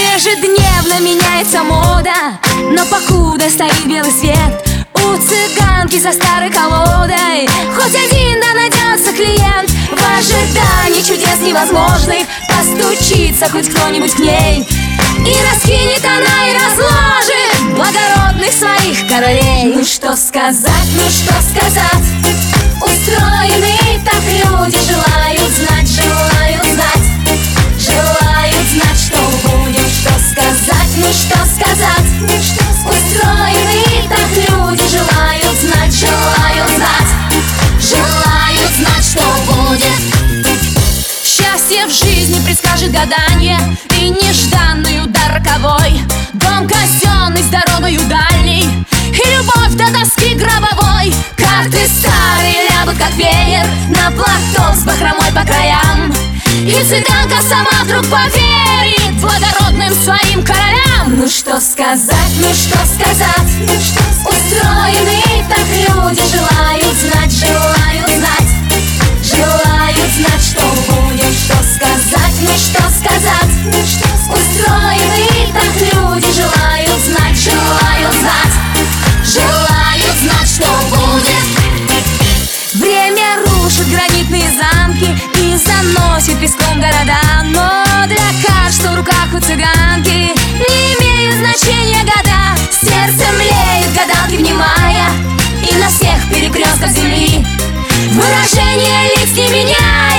Ежедневно меняется мода, но покуда стоит белый свет, у цыганки за старой колодой хоть один да найдется клиент. В ожидании чудес невозможных постучится хоть кто-нибудь к ней, и раскинет она и разложит благородных своих королей. Ну что сказать, ну что сказать, устроены так люди, желают знать, желают знать, желают знать, что будет. Что сказать, ну что сказать, устроены так люди, желают знать, желают знать, желают знать, что будет. Счастье в жизни предскажет гадание, и нежданный удар роковой, дом казенный с дорогою дальней, и любовь до доски гробовой. Карты старые лягут как веер на платок с бахромой по краям, и цыганка сама вдруг поверит благородным своим королям. Ну что сказать, ну что сказать, устроены так люди, желают знать, желают знать, желают знать, что будет. Что сказать, ну что сказать, устроены так люди, желают знать, желают знать, желают знать, что будет. Время рушит гранитные замки и заносит песком города, но для каждого в руках у цыганки не имеют значения года. Сердце млеет, гадалки внимая, и на всех перекрестках земли выражение лиц не меняя.